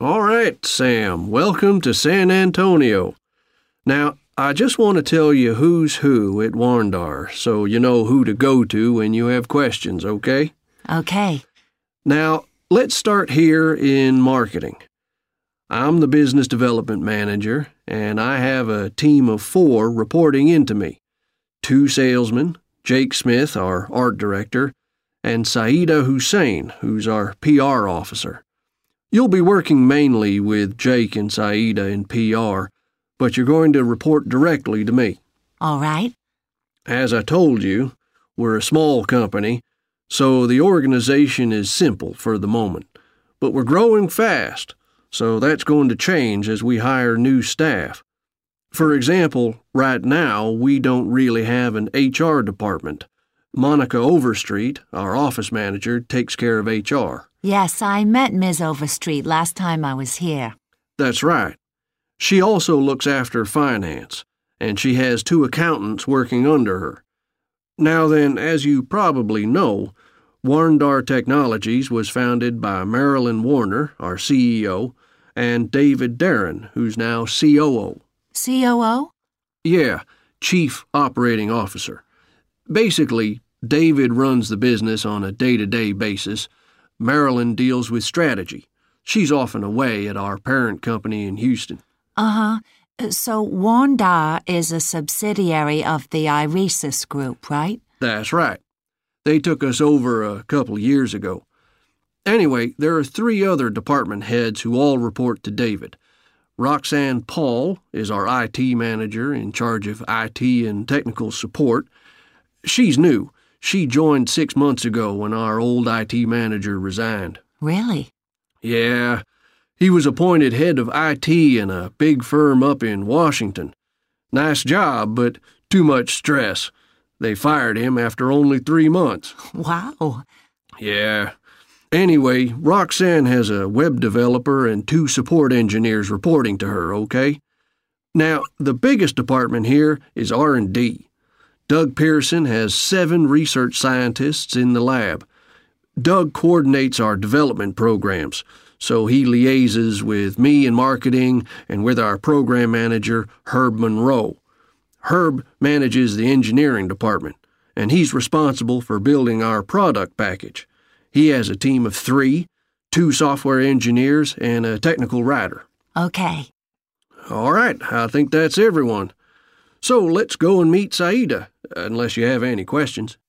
All right, Sam, welcome to San Antonio. Now, I just want to tell you who's who at Warndar, so you know who to go to when you have questions, okay? Okay. Now, let's start here in marketing. I'm the business development manager, and I have a team of 4 reporting into me. 2 salesmen, Jake Smith, our art director, and Saida Hussein, who's our PR officer. You'll be working mainly with Jake and Saida in PR, but you're going to report directly to me. All right. As I told you, we're a small company, so the organization is simple for the moment. But we're growing fast, so that's going to change as we hire new staff. For example, right now, we don't really have an HR department. Monica Overstreet, our office manager, takes care of HR. Yes, I met Ms. Overstreet last time I was here. That's right. She also looks after finance, and she has 2 accountants working under her. Now then, as you probably know, Warndar Technologies was founded by Marilyn Warner, our CEO, and David Darren, who's now COO. COO? Yeah, Chief Operating Officer. Basically, David runs the business on a day-to-day basis. Marilyn deals with strategy. She's often away at our parent company in Houston. Uh-huh. So Warndar is a subsidiary of the Iresis Group, right? That's right. They took us over a couple years ago. Anyway, there are 3 other department heads who all report to David. Roxanne Paul is our IT manager in charge of IT and technical support. She's new. She joined 6 months ago when our old IT manager resigned. Really? Yeah. He was appointed head of IT in a big firm up in Washington. Nice job, but too much stress. They fired him after only 3 months. Wow. Yeah. Anyway, Roxanne has a web developer and 2 support engineers reporting to her, okay? Now, the biggest department here is R&D. Doug Pearson has 7 research scientists in the lab. Doug coordinates our development programs, so he liaises with me in marketing and with our program manager, Herb Monroe. Herb manages the engineering department, and he's responsible for building our product package. He has a team of 3, 2 software engineers, and a technical writer. Okay. All right, I think that's everyone. So let's go and meet Saida, unless you have any questions.